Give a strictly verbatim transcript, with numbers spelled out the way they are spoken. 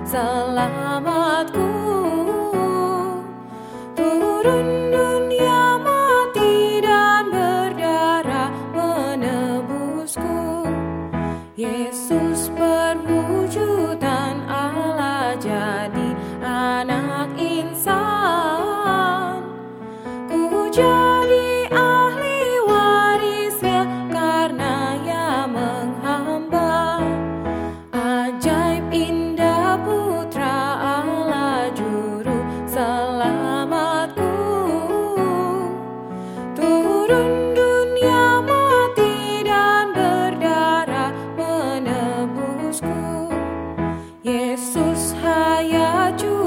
selamatku. Turun dunia mati dan berdarah menebusku. Yesus perwujudan Allah jadi anak insan. Ku jadi ahli warisnya karena Ia menghamba. Ajaib indah putra Allah juru selamatku. Turun dunia mati dan berdarah menebusku. Yesus hayat